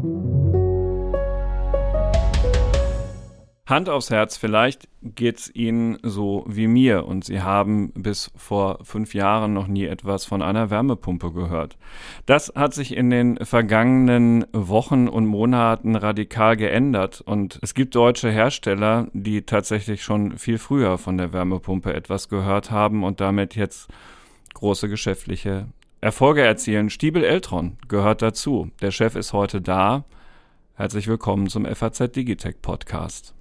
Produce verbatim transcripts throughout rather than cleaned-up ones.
Hand aufs Herz, vielleicht geht's Ihnen so wie mir und Sie haben bis vor fünf Jahren noch nie etwas von einer Wärmepumpe gehört. Das hat sich in den vergangenen Wochen und Monaten radikal geändert und es gibt deutsche Hersteller, die tatsächlich schon viel früher von der Wärmepumpe etwas gehört haben und damit jetzt große geschäftliche Erfolge erzielen. Stiebel Eltron gehört dazu. Der Chef ist heute da. Herzlich willkommen zum F A Z Digitech Podcast.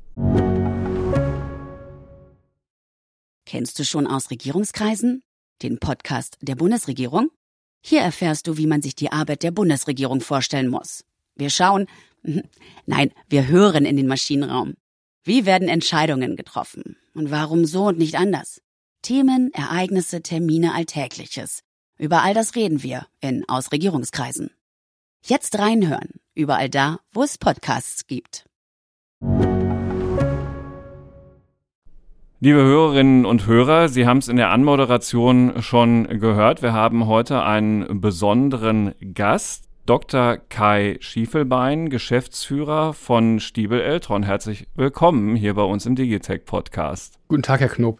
Kennst du schon aus Regierungskreisen? Den Podcast der Bundesregierung? Hier erfährst du, wie man sich die Arbeit der Bundesregierung vorstellen muss. Wir schauen, nein, wir hören in den Maschinenraum. Wie werden Entscheidungen getroffen? Und warum so und nicht anders? Themen, Ereignisse, Termine, Alltägliches. Über all das reden wir in Aus Regierungskreisen. Jetzt reinhören, überall da, wo es Podcasts gibt. Liebe Hörerinnen und Hörer, Sie haben es in der Anmoderation schon gehört. Wir haben heute einen besonderen Gast, Doktor Kai Schiefelbein, Geschäftsführer von Stiebel Eltron. Herzlich willkommen hier bei uns im Digitech Podcast. Guten Tag, Herr Knob.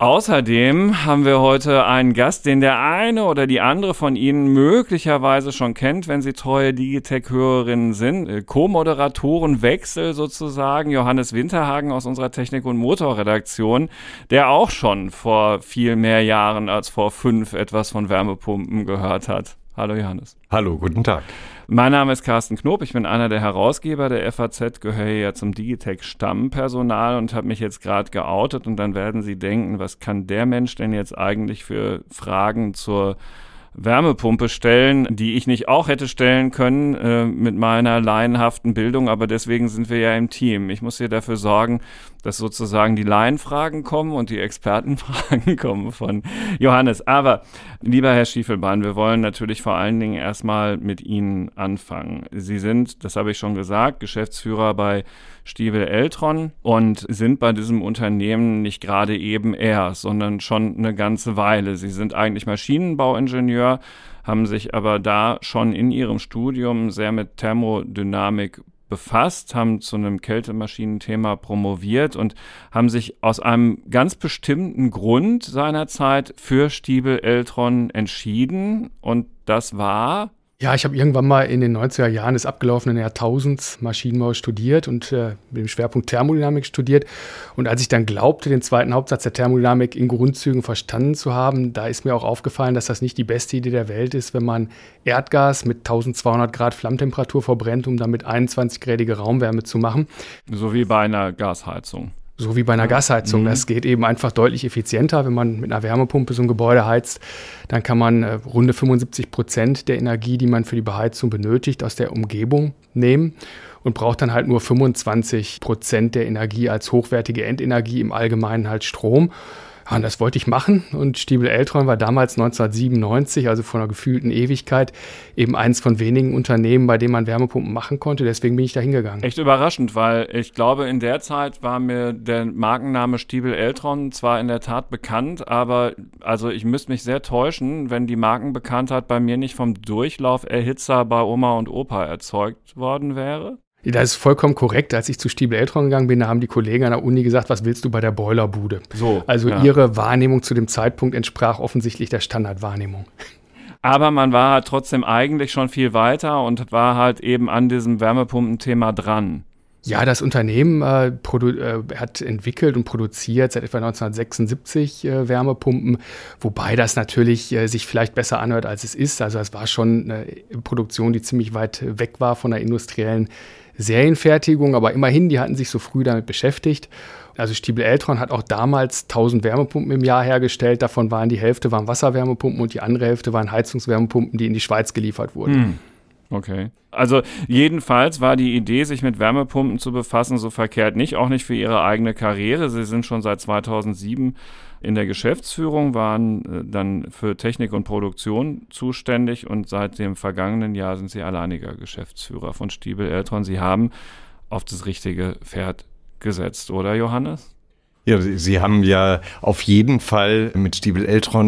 Außerdem haben wir heute einen Gast, den der eine oder die andere von Ihnen möglicherweise schon kennt, wenn Sie treue Digitech-Hörerinnen sind. Co-Moderatorenwechsel sozusagen, Johannes Winterhagen aus unserer Technik- und Motorredaktion, der auch schon vor viel mehr Jahren als vor fünf etwas von Wärmepumpen gehört hat. Hallo Johannes. Hallo, guten Tag. Mein Name ist Carsten Knob, ich bin einer der Herausgeber der F A Z, gehöre ja zum Digitech-Stammpersonal und habe mich jetzt gerade geoutet und dann werden Sie denken, was kann der Mensch denn jetzt eigentlich für Fragen zur Wärmepumpe stellen, die ich nicht auch hätte stellen können äh, mit meiner laienhaften Bildung, aber deswegen sind wir ja im Team. Ich muss hier dafür sorgen, dass sozusagen die Laienfragen kommen und die Expertenfragen kommen von Johannes. Aber, lieber Herr Schiefelbein, wir wollen natürlich vor allen Dingen erstmal mit Ihnen anfangen. Sie sind, das habe ich schon gesagt, Geschäftsführer bei Stiebel Eltron und sind bei diesem Unternehmen nicht gerade eben erst, sondern schon eine ganze Weile. Sie sind eigentlich Maschinenbauingenieur, haben sich aber da schon in Ihrem Studium sehr mit Thermodynamik befasst, haben zu einem Kältemaschinenthema promoviert und haben sich aus einem ganz bestimmten Grund seinerzeit für Stiebel Eltron entschieden und das war... Ja, ich habe irgendwann mal in den neunziger Jahren des abgelaufenen Jahrtausends Maschinenbau studiert und äh, mit dem Schwerpunkt Thermodynamik studiert. Und als ich dann glaubte, den zweiten Hauptsatz der Thermodynamik in Grundzügen verstanden zu haben, da ist mir auch aufgefallen, dass das nicht die beste Idee der Welt ist, wenn man Erdgas mit eintausendzweihundert Grad Flammtemperatur verbrennt, um damit einundzwanzig-gradige Raumwärme zu machen. So wie bei einer Gasheizung. So wie bei einer Gasheizung. Mhm. Das geht eben einfach deutlich effizienter. Wenn man mit einer Wärmepumpe so ein Gebäude heizt, dann kann man äh, runde fünfundsiebzig Prozent der Energie, die man für die Beheizung benötigt, aus der Umgebung nehmen und braucht dann halt nur fünfundzwanzig Prozent der Energie als hochwertige Endenergie, im Allgemeinen halt Strom. Ja, und das wollte ich machen und Stiebel Eltron war damals neunzehnhundertsiebenundneunzig, also vor einer gefühlten Ewigkeit, eben eins von wenigen Unternehmen, bei dem man Wärmepumpen machen konnte. Deswegen bin ich da hingegangen. Echt überraschend, weil ich glaube, in der Zeit war mir der Markenname Stiebel Eltron zwar in der Tat bekannt, aber also ich müsste mich sehr täuschen, wenn die Markenbekanntheit bei mir nicht vom Durchlauferhitzer bei Oma und Opa erzeugt worden wäre. Das ist vollkommen korrekt. Als ich zu Stiebel Eltron gegangen bin, da haben die Kollegen an der Uni gesagt, was willst du bei der Boilerbude? So, also ja. Ihre Wahrnehmung zu dem Zeitpunkt entsprach offensichtlich der Standardwahrnehmung. Aber man war halt trotzdem eigentlich schon viel weiter und war halt eben an diesem Wärmepumpenthema dran. Ja, das Unternehmen äh, produ- äh, hat entwickelt und produziert seit etwa neunzehnhundertsechsundsiebzig äh, Wärmepumpen, wobei das natürlich äh, sich vielleicht besser anhört, als es ist. Also es war schon eine Produktion, die ziemlich weit weg war von der industriellen Serienfertigung, aber immerhin, die hatten sich so früh damit beschäftigt. Also Stiebel Eltron hat auch damals tausend Wärmepumpen im Jahr hergestellt. Davon waren die Hälfte waren Wasserwärmepumpen und die andere Hälfte waren Heizungswärmepumpen, die in die Schweiz geliefert wurden. Hm. Okay. Also jedenfalls war die Idee, sich mit Wärmepumpen zu befassen, so verkehrt nicht, auch nicht für Ihre eigene Karriere. Sie sind schon seit zweitausendsieben in der Geschäftsführung, waren äh, dann für Technik und Produktion zuständig und seit dem vergangenen Jahr sind Sie alleiniger Geschäftsführer von Stiebel Eltron. Sie haben auf das richtige Pferd gesetzt, oder Johannes? Ja, Sie haben ja auf jeden Fall mit Stiebel Eltron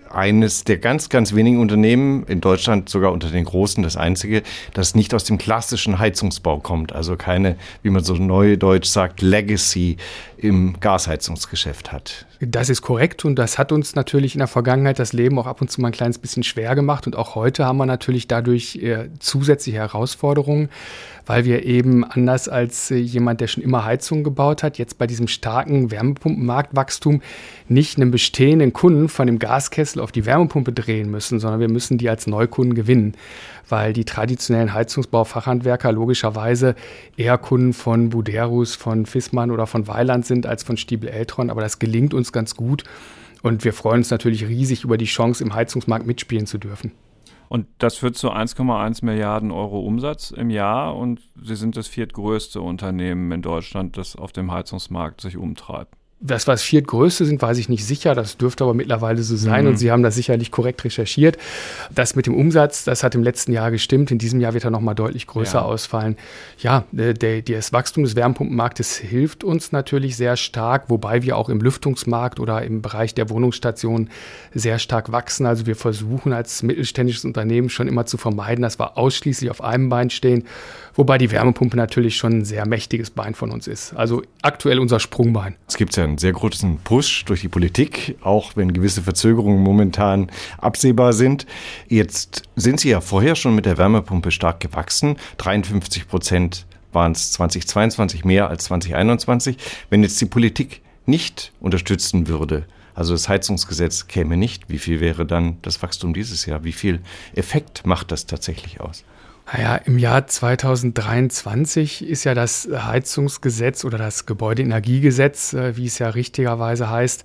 eines der ganz, ganz wenigen Unternehmen, in Deutschland sogar unter den großen, das einzige, das nicht aus dem klassischen Heizungsbau kommt. Also keine, wie man so neudeutsch sagt, Legacy im Gasheizungsgeschäft hat. Das ist korrekt und das hat uns natürlich in der Vergangenheit das Leben auch ab und zu mal ein kleines bisschen schwer gemacht. Und auch heute haben wir natürlich dadurch äh, zusätzliche Herausforderungen, weil wir eben anders als äh, jemand, der schon immer Heizungen gebaut hat, jetzt bei diesem starken Wärmepumpenmarktwachstum nicht einen bestehenden Kunden von dem Gaskessel auf die Wärmepumpe drehen müssen, sondern wir müssen die als Neukunden gewinnen, weil die traditionellen Heizungsbaufachhandwerker logischerweise eher Kunden von Buderus, von Viessmann oder von Weiland sind als von Stiebel Eltron. Aber das gelingt uns ganz gut und wir freuen uns natürlich riesig über die Chance, im Heizungsmarkt mitspielen zu dürfen. Und das führt zu eins Komma eins Milliarden Euro Umsatz im Jahr und Sie sind das viertgrößte Unternehmen in Deutschland, das auf dem Heizungsmarkt sich umtreibt. Das, was viertgrößte sind, weiß ich nicht sicher. Das dürfte aber mittlerweile so sein. Mhm. Und Sie haben das sicherlich korrekt recherchiert. Das mit dem Umsatz, das hat im letzten Jahr gestimmt. In diesem Jahr wird er noch mal deutlich größer ja. ausfallen. Ja, der, der, das Wachstum des Wärmepumpenmarktes hilft uns natürlich sehr stark, wobei wir auch im Lüftungsmarkt oder im Bereich der Wohnungsstationen sehr stark wachsen. Also wir versuchen als mittelständisches Unternehmen schon immer zu vermeiden, dass wir ausschließlich auf einem Bein stehen, wobei die Wärmepumpe natürlich schon ein sehr mächtiges Bein von uns ist. Also aktuell unser Sprungbein. Es gibt ja einen sehr großen Push durch die Politik, auch wenn gewisse Verzögerungen momentan absehbar sind. Jetzt sind Sie ja vorher schon mit der Wärmepumpe stark gewachsen. dreiundfünfzig Prozent waren es zweitausendzweiundzwanzig, mehr als zweitausendeinundzwanzig. Wenn jetzt die Politik nicht unterstützen würde, also das Heizungsgesetz käme nicht, wie viel wäre dann das Wachstum dieses Jahr? Wie viel Effekt macht das tatsächlich aus? Naja, im Jahr zweitausenddreiundzwanzig ist ja das Heizungsgesetz oder das Gebäudeenergiegesetz, wie es ja richtigerweise heißt,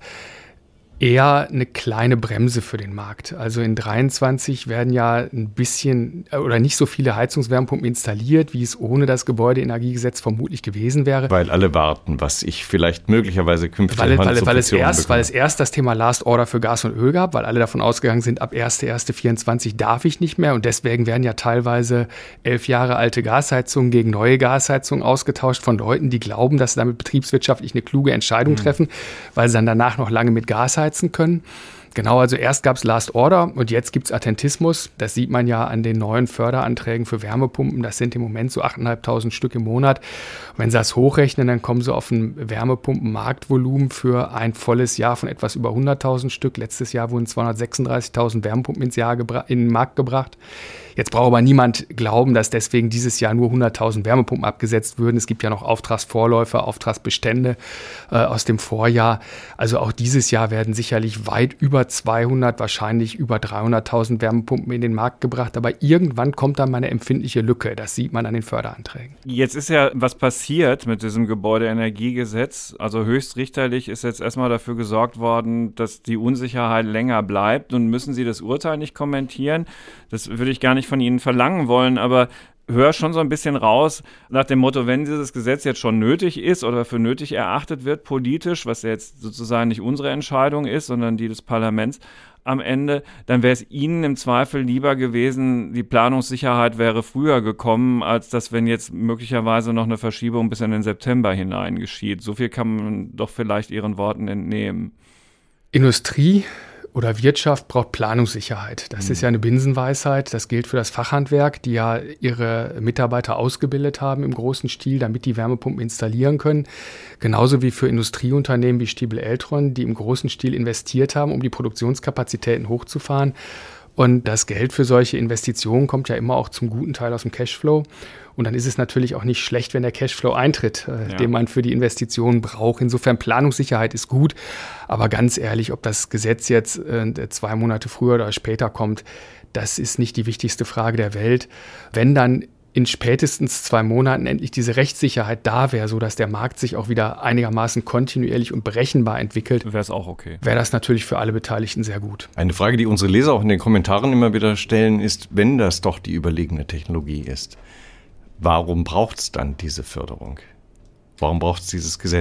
eher eine kleine Bremse für den Markt. Also in dreiundzwanzig werden ja ein bisschen oder nicht so viele Heizungswärmepumpen installiert, wie es ohne das Gebäudeenergiegesetz vermutlich gewesen wäre. Weil alle warten, was ich vielleicht möglicherweise künftig weil, an weil, weil, es erst, bekomme. weil es erst das Thema Last Order für Gas und Öl gab, weil alle davon ausgegangen sind, ab erster erster vierundzwanzig darf ich nicht mehr. Und deswegen werden ja teilweise elf Jahre alte Gasheizungen gegen neue Gasheizungen ausgetauscht von Leuten, die glauben, dass sie damit betriebswirtschaftlich eine kluge Entscheidung mhm. treffen, weil sie dann danach noch lange mit Gas heizen können. Genau, also erst gab es Last Order und jetzt gibt es Attentismus. Das sieht man ja an den neuen Förderanträgen für Wärmepumpen. Das sind im Moment so achttausendfünfhundert Stück im Monat. Und wenn Sie das hochrechnen, dann kommen Sie auf ein Wärmepumpenmarktvolumen für ein volles Jahr von etwas über hunderttausend Stück. Letztes Jahr wurden zweihundertsechsunddreißigtausend Wärmepumpen ins Jahr gebra- in den Markt gebracht. Jetzt braucht aber niemand glauben, dass deswegen dieses Jahr nur hunderttausend Wärmepumpen abgesetzt würden. Es gibt ja noch Auftragsvorläufe, Auftragsbestände äh, aus dem Vorjahr. Also auch dieses Jahr werden sicherlich weit über zweihundert, wahrscheinlich über dreihunderttausend Wärmepumpen in den Markt gebracht. Aber irgendwann kommt dann mal eine empfindliche Lücke. Das sieht man an den Förderanträgen. Jetzt ist ja was passiert mit diesem Gebäudeenergiegesetz. Also höchstrichterlich ist jetzt erstmal dafür gesorgt worden, dass die Unsicherheit länger bleibt. Nun müssen Sie das Urteil nicht kommentieren. Das würde ich gar nicht von Ihnen verlangen wollen, aber höre schon so ein bisschen raus nach dem Motto, wenn dieses Gesetz jetzt schon nötig ist oder für nötig erachtet wird politisch, was jetzt sozusagen nicht unsere Entscheidung ist, sondern die des Parlaments am Ende, dann wäre es Ihnen im Zweifel lieber gewesen, die Planungssicherheit wäre früher gekommen, als dass, wenn jetzt möglicherweise noch eine Verschiebung bis in den September hinein geschieht. So viel kann man doch vielleicht Ihren Worten entnehmen. Industrie oder Wirtschaft braucht Planungssicherheit. Das mhm. ist ja eine Binsenweisheit. Das gilt für das Fachhandwerk, die ja ihre Mitarbeiter ausgebildet haben im großen Stil, damit die Wärmepumpen installieren können. Genauso wie für Industrieunternehmen wie Stiebel Eltron, die im großen Stil investiert haben, um die Produktionskapazitäten hochzufahren. Und das Geld für solche Investitionen kommt ja immer auch zum guten Teil aus dem Cashflow. Und dann ist es natürlich auch nicht schlecht, wenn der Cashflow eintritt, äh, ja. den man für die Investitionen braucht. Insofern Planungssicherheit ist gut. Aber ganz ehrlich, ob das Gesetz jetzt äh, zwei Monate früher oder später kommt, das ist nicht die wichtigste Frage der Welt. Wenn dann in spätestens zwei Monaten endlich diese Rechtssicherheit da wäre, sodass der Markt sich auch wieder einigermaßen kontinuierlich und berechenbar entwickelt, wäre es auch okay. Wäre das natürlich für alle Beteiligten sehr gut. Eine Frage, die unsere Leser auch in den Kommentaren immer wieder stellen, ist, wenn das doch die überlegene Technologie ist, warum braucht es dann diese Förderung? Warum braucht es dieses Gesetz?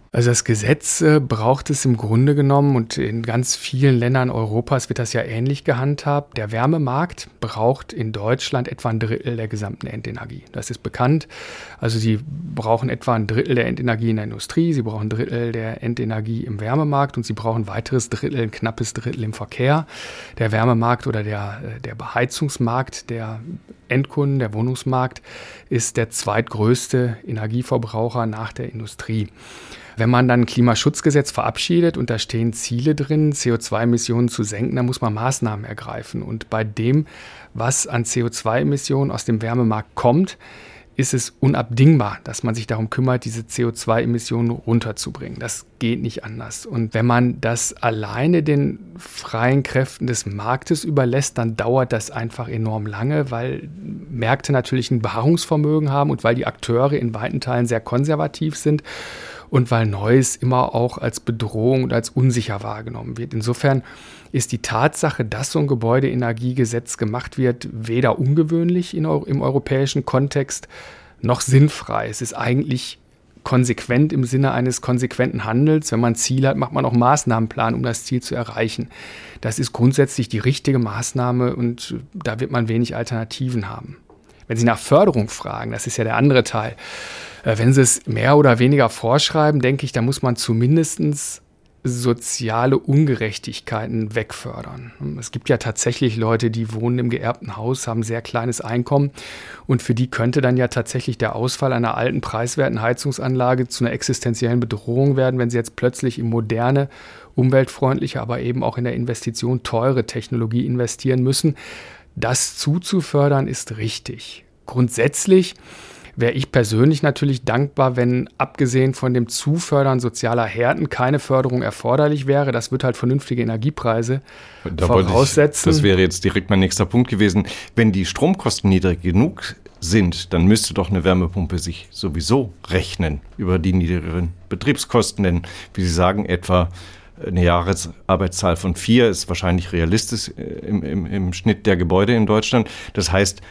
Also das Gesetz äh, braucht es im Grunde genommen und in ganz vielen Ländern Europas wird das ja ähnlich gehandhabt. Der Wärmemarkt braucht in Deutschland etwa ein Drittel der gesamten Endenergie. Das ist bekannt. Also sie brauchen etwa ein Drittel der Endenergie in der Industrie, sie brauchen ein Drittel der Endenergie im Wärmemarkt und sie brauchen ein weiteres Drittel, ein knappes Drittel im Verkehr. Der Wärmemarkt oder der, der Beheizungsmarkt der Endkunden, der Wohnungsmarkt, ist der zweitgrößte Energieverbraucher nach der Industrie. Wenn man dann ein Klimaschutzgesetz verabschiedet und da stehen Ziele drin, C O zwei Emissionen zu senken, dann muss man Maßnahmen ergreifen. Und bei dem, was an C O zwei Emissionen aus dem Wärmemarkt kommt, ist es unabdingbar, dass man sich darum kümmert, diese C O zwei Emissionen runterzubringen. Das geht nicht anders. Und wenn man das alleine den freien Kräften des Marktes überlässt, dann dauert das einfach enorm lange, weil Märkte natürlich ein Beharrungsvermögen haben und weil die Akteure in weiten Teilen sehr konservativ sind. Und weil Neues immer auch als Bedrohung und als unsicher wahrgenommen wird. Insofern ist die Tatsache, dass so ein Gebäudeenergiegesetz gemacht wird, weder ungewöhnlich in, im europäischen Kontext noch sinnfrei. Es ist eigentlich konsequent im Sinne eines konsequenten Handels. Wenn man ein Ziel hat, macht man auch einen Maßnahmenplan, um das Ziel zu erreichen. Das ist grundsätzlich die richtige Maßnahme und da wird man wenig Alternativen haben. Wenn Sie nach Förderung fragen, das ist ja der andere Teil, wenn Sie es mehr oder weniger vorschreiben, denke ich, da muss man zumindest soziale Ungerechtigkeiten wegfördern. Es gibt ja tatsächlich Leute, die wohnen im geerbten Haus, haben ein sehr kleines Einkommen und für die könnte dann ja tatsächlich der Ausfall einer alten, preiswerten Heizungsanlage zu einer existenziellen Bedrohung werden, wenn sie jetzt plötzlich in moderne, umweltfreundliche, aber eben auch in der Investition teure Technologie investieren müssen. Das zuzufördern ist richtig. Grundsätzlich wäre ich persönlich natürlich dankbar, wenn abgesehen von dem Zufördern sozialer Härten keine Förderung erforderlich wäre. Das wird halt vernünftige Energiepreise da voraussetzen. Ich, das wäre jetzt direkt mein nächster Punkt gewesen. Wenn die Stromkosten niedrig genug sind, dann müsste doch eine Wärmepumpe sich sowieso rechnen über die niedrigeren Betriebskosten. Denn, wie Sie sagen, etwa eine Jahresarbeitszahl von vier ist wahrscheinlich realistisch im, im, im Schnitt der Gebäude in Deutschland. Das heißt,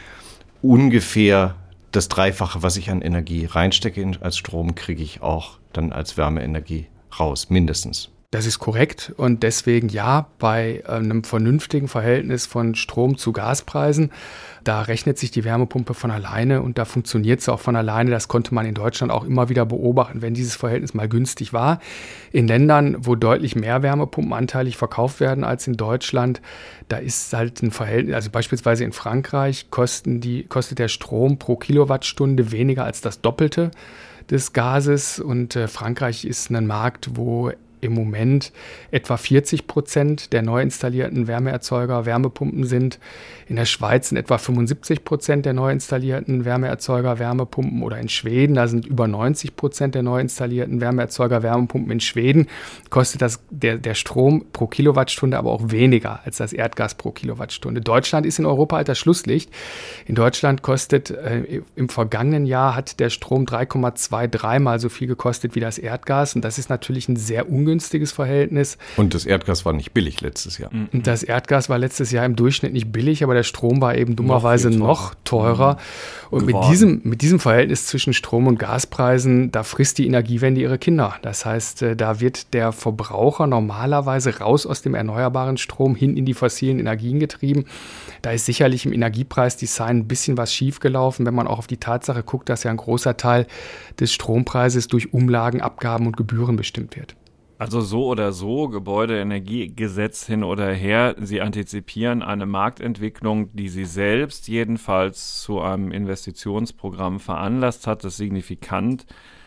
ungefähr das Dreifache, was ich an Energie reinstecke als Strom, kriege ich auch dann als Wärmeenergie raus, mindestens. Das ist korrekt und deswegen ja, bei einem vernünftigen Verhältnis von Strom zu Gaspreisen, da rechnet sich die Wärmepumpe von alleine und da funktioniert sie auch von alleine. Das konnte man in Deutschland auch immer wieder beobachten, wenn dieses Verhältnis mal günstig war. In Ländern, wo deutlich mehr Wärmepumpen anteilig verkauft werden als in Deutschland, da ist halt ein Verhältnis, also beispielsweise in Frankreich kosten die, kostet der Strom pro Kilowattstunde weniger als das Doppelte des Gases und äh, Frankreich ist ein Markt, wo im Moment etwa vierzig Prozent der neu installierten Wärmeerzeuger Wärmepumpen sind. In der Schweiz sind etwa fünfundsiebzig Prozent der neu installierten Wärmeerzeuger Wärmepumpen oder in Schweden, da sind über neunzig Prozent der neu installierten Wärmeerzeuger Wärmepumpen. In Schweden kostet das, der, der Strom pro Kilowattstunde aber auch weniger als das Erdgas pro Kilowattstunde. Deutschland ist in Europa halt das Schlusslicht. In Deutschland kostet, äh, im vergangenen Jahr hat der Strom drei Komma dreiundzwanzig Mal so viel gekostet wie das Erdgas und das ist natürlich ein sehr ungünstiges günstiges Verhältnis. Und das Erdgas war nicht billig letztes Jahr. Und das Erdgas war letztes Jahr im Durchschnitt nicht billig, aber der Strom war eben dummerweise noch, noch teurer. Und mit diesem, mit diesem Verhältnis zwischen Strom- und Gaspreisen, da frisst die Energiewende ihre Kinder. Das heißt, da wird der Verbraucher normalerweise raus aus dem erneuerbaren Strom hin in die fossilen Energien getrieben. Da ist sicherlich im Energiepreisdesign ein bisschen was schiefgelaufen, wenn man auch auf die Tatsache guckt, dass ja ein großer Teil des Strompreises durch Umlagen, Abgaben und Gebühren bestimmt wird. Also so oder so, Gebäudeenergiegesetz hin oder her, Sie antizipieren eine Marktentwicklung, die Sie selbst jedenfalls zu einem Investitionsprogramm veranlasst hat, das signifikant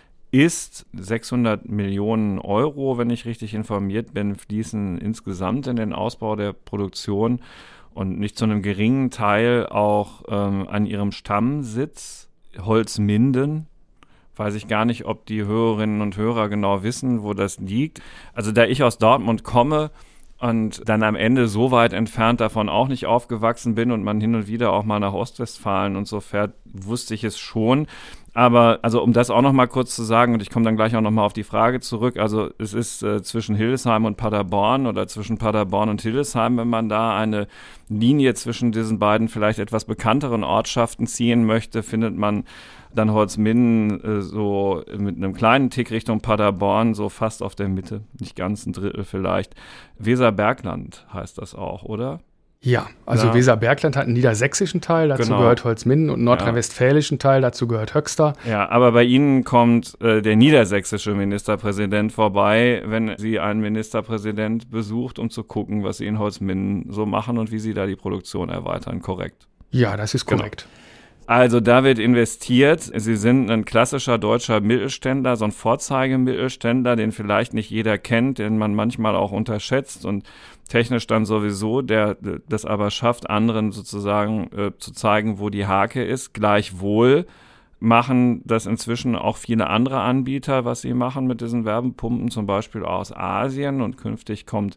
ist. sechshundert Millionen Euro, wenn ich richtig informiert bin, fließen insgesamt in den Ausbau der Produktion und nicht zu einem geringen Teil auch ähm, an Ihrem Stammsitz Holzminden. Weiß ich gar nicht, ob die Hörerinnen und Hörer genau wissen, wo das liegt. Also da ich aus Dortmund komme und dann am Ende so weit entfernt davon auch nicht aufgewachsen bin und man hin und wieder auch mal nach Ostwestfalen und so fährt, wusste ich es schon. Aber also um das auch noch mal kurz zu sagen, und ich komme dann gleich auch noch mal auf die Frage zurück, also es ist äh, zwischen Hildesheim und Paderborn oder zwischen Paderborn und Hildesheim, wenn man da eine Linie zwischen diesen beiden vielleicht etwas bekannteren Ortschaften ziehen möchte, findet man dann Holzminden äh, so mit einem kleinen Tick Richtung Paderborn, so fast auf der Mitte, nicht ganz ein Drittel vielleicht. Weserbergland heißt das auch, oder? Ja, also ja. Weserbergland hat einen niedersächsischen Teil, dazu genau. gehört Holzminden, und einen nordrhein-westfälischen Teil, dazu gehört Höxter. Ja, aber bei Ihnen kommt äh, der niedersächsische Ministerpräsident vorbei, wenn Sie einen Ministerpräsident besucht, um zu gucken, was Sie in Holzminden so machen und wie Sie da die Produktion erweitern, korrekt? Ja, das ist korrekt. Genau. Also da wird investiert. Sie sind ein klassischer deutscher Mittelständler, so ein Vorzeigemittelständler, den vielleicht nicht jeder kennt, den man manchmal auch unterschätzt und technisch dann sowieso, der das aber schafft, anderen sozusagen äh, zu zeigen, wo die Hake ist. Gleichwohl machen das inzwischen auch viele andere Anbieter, was sie machen mit diesen Wärmepumpen, zum Beispiel aus Asien, und künftig kommt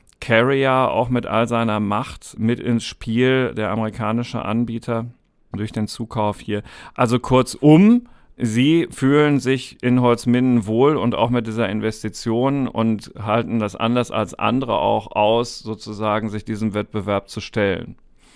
Carrier auch mit all seiner Macht mit ins Spiel, der amerikanische Anbieter, durch den Zukauf hier. Also kurzum, Sie fühlen sich in Holzminden wohl und auch mit dieser Investition und halten das anders als andere auch aus, sozusagen sich diesem Wettbewerb zu stellen.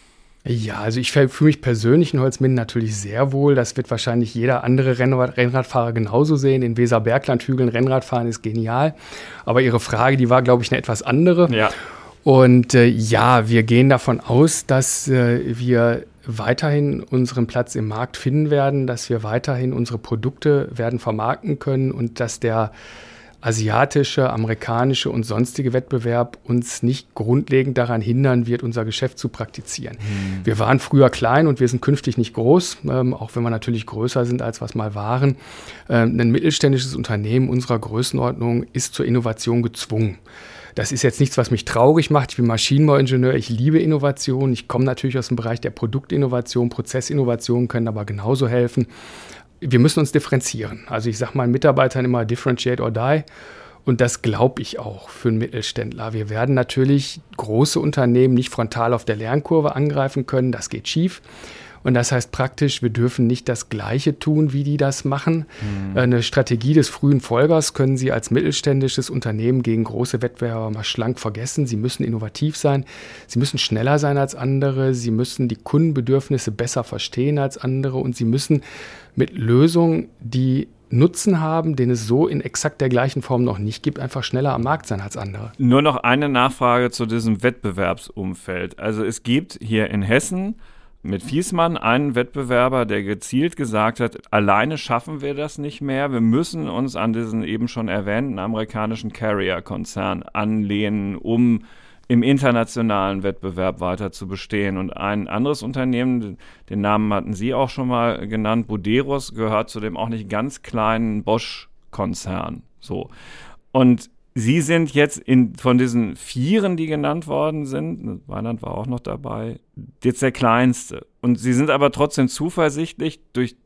Ja, also ich fühle mich persönlich in Holzminden natürlich sehr wohl. Das wird wahrscheinlich jeder andere Rennrad- Rennradfahrer genauso sehen. In Weserbergland-Hügeln Rennrad fahren ist genial. Aber Ihre Frage, die war, glaube ich, eine etwas andere. Ja. Und äh, ja, wir gehen davon aus, dass äh, wir weiterhin unseren Platz im Markt finden werden, dass wir weiterhin unsere Produkte werden vermarkten können und dass der asiatische, amerikanische und sonstige Wettbewerb uns nicht grundlegend daran hindern wird, unser Geschäft zu praktizieren. Mhm. Wir waren früher klein und wir sind künftig nicht groß, ähm, auch wenn wir natürlich größer sind, als was mal waren. Ähm, ein mittelständisches Unternehmen unserer Größenordnung ist zur Innovation gezwungen. Das ist jetzt nichts, was mich traurig macht. Ich bin Maschinenbauingenieur, ich liebe Innovation. Ich komme natürlich aus dem Bereich der Produktinnovation, Prozessinnovation können aber genauso helfen. Wir müssen uns differenzieren. Also ich sage meinen Mitarbeitern immer differentiate or die. Und das glaube ich auch für einen Mittelständler. Wir werden natürlich große Unternehmen nicht frontal auf der Lernkurve angreifen können. Das geht schief. Und das heißt praktisch, wir dürfen nicht das Gleiche tun, wie die das machen. Mhm. Eine Strategie des frühen Folgers können Sie als mittelständisches Unternehmen gegen große Wettbewerber mal schlank vergessen. Sie müssen innovativ sein, Sie müssen schneller sein als andere, Sie müssen die Kundenbedürfnisse besser verstehen als andere und Sie müssen mit Lösungen, die Nutzen haben, den es so in exakt der gleichen Form noch nicht gibt, einfach schneller am Markt sein als andere. Nur noch eine Nachfrage zu diesem Wettbewerbsumfeld. Also es gibt hier in Hessen mit Viessmann einen Wettbewerber, der gezielt gesagt hat, alleine schaffen wir das nicht mehr. Wir müssen uns an diesen eben schon erwähnten amerikanischen Carrier-Konzern anlehnen, um im internationalen Wettbewerb weiter zu bestehen. Und ein anderes Unternehmen, den Namen hatten Sie auch schon mal genannt, Buderus, gehört zu dem auch nicht ganz kleinen Bosch-Konzern. So. Und Sie sind jetzt in, von diesen Vieren, die genannt worden sind, Weinand war auch noch dabei, jetzt der kleinste. Und Sie sind aber trotzdem zuversichtlich durch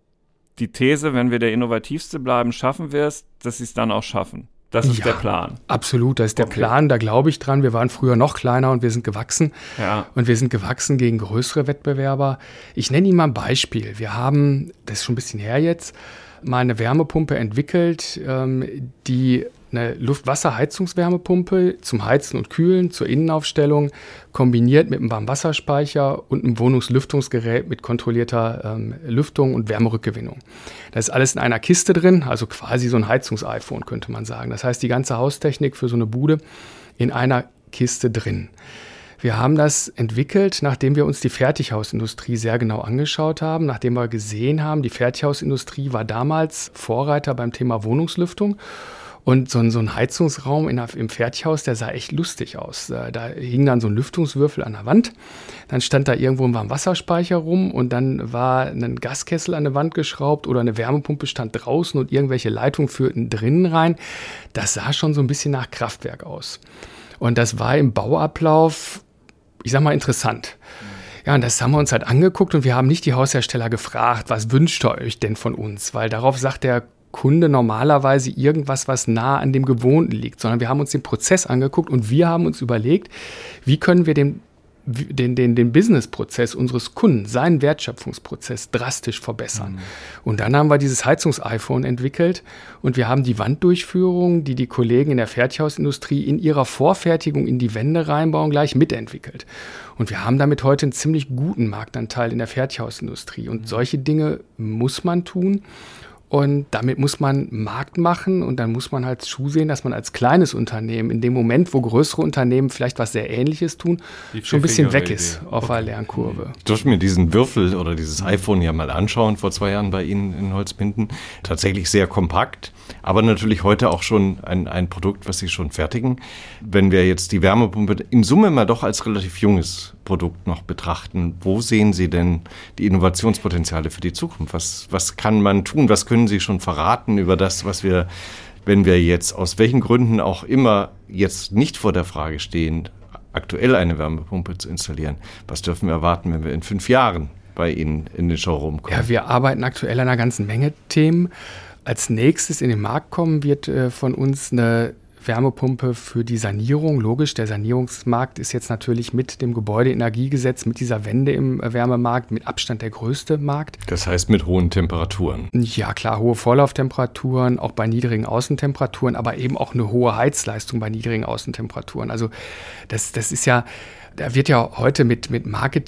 die These, wenn wir der Innovativste bleiben, schaffen wir es, dass Sie es dann auch schaffen. Das ist ja der Plan. Absolut, das ist der okay. Plan, da glaube ich dran. Wir waren früher noch kleiner und wir sind gewachsen. Ja. Und wir sind gewachsen gegen größere Wettbewerber. Ich nenne Ihnen mal ein Beispiel. Wir haben, das ist schon ein bisschen her jetzt, mal eine Wärmepumpe entwickelt, ähm, die eine Luft-Wasser-Heizungswärmepumpe zum Heizen und Kühlen, zur Innenaufstellung, kombiniert mit einem Warmwasserspeicher und einem Wohnungslüftungsgerät mit kontrollierter ähm, Lüftung und Wärmerückgewinnung. Das ist alles in einer Kiste drin, also quasi so ein Heizungs-iPhone, könnte man sagen. Das heißt, die ganze Haustechnik für so eine Bude in einer Kiste drin. Wir haben das entwickelt, nachdem wir uns die Fertighausindustrie sehr genau angeschaut haben, nachdem wir gesehen haben, die Fertighausindustrie war damals Vorreiter beim Thema Wohnungslüftung. Und so ein, so ein Heizungsraum in, im Fertighaus, der sah echt lustig aus. Da hing dann so ein Lüftungswürfel an der Wand, dann stand da irgendwo ein Warmwasserspeicher rum und dann war ein Gaskessel an der Wand geschraubt oder eine Wärmepumpe stand draußen und irgendwelche Leitungen führten drinnen rein. Das sah schon so ein bisschen nach Kraftwerk aus. Und das war im Bauablauf, ich sag mal, interessant. Ja, und das haben wir uns halt angeguckt und wir haben nicht die Haushersteller gefragt, was wünscht ihr euch denn von uns? Weil darauf sagt der Kunde normalerweise irgendwas, was nah an dem Gewohnten liegt, sondern wir haben uns den Prozess angeguckt und wir haben uns überlegt, wie können wir den den, den, den Businessprozess unseres Kunden, seinen Wertschöpfungsprozess drastisch verbessern. Mhm. Und dann haben wir dieses Heizungs-iPhone entwickelt und wir haben die Wanddurchführung, die die Kollegen in der Fertighausindustrie in ihrer Vorfertigung in die Wände reinbauen, gleich mitentwickelt. Und wir haben damit heute einen ziemlich guten Marktanteil in der Fertighausindustrie. Und solche Dinge muss man tun. Und damit muss man Markt machen und dann muss man halt zusehen, dass man als kleines Unternehmen in dem Moment, wo größere Unternehmen vielleicht was sehr Ähnliches tun, schon ein bisschen weg ist auf der Lernkurve. Ich durfte mir diesen Würfel oder dieses iPhone ja mal anschauen vor zwei Jahren bei Ihnen in Holzminden. Tatsächlich sehr kompakt, aber natürlich heute auch schon ein, ein Produkt, was Sie schon fertigen. Wenn wir jetzt die Wärmepumpe in Summe mal doch als relativ junges Produkt noch betrachten, wo sehen Sie denn die Innovationspotenziale für die Zukunft? Was, was kann man tun? Was können Sie schon verraten über das, was wir, wenn wir jetzt aus welchen Gründen auch immer jetzt nicht vor der Frage stehen, aktuell eine Wärmepumpe zu installieren? Was dürfen wir erwarten, wenn wir in fünf Jahren bei Ihnen in den Showroom kommen? Ja, wir arbeiten aktuell an einer ganzen Menge Themen. Als nächstes in den Markt kommen wird äh, von uns eine Wärmepumpe für die Sanierung. Logisch, der Sanierungsmarkt ist jetzt natürlich mit dem Gebäudeenergiegesetz, mit dieser Wende im Wärmemarkt mit Abstand der größte Markt. Das heißt mit hohen Temperaturen? Ja klar, hohe Vorlauftemperaturen, auch bei niedrigen Außentemperaturen, aber eben auch eine hohe Heizleistung bei niedrigen Außentemperaturen. Also das, das ist ja... Da wird ja heute mit, mit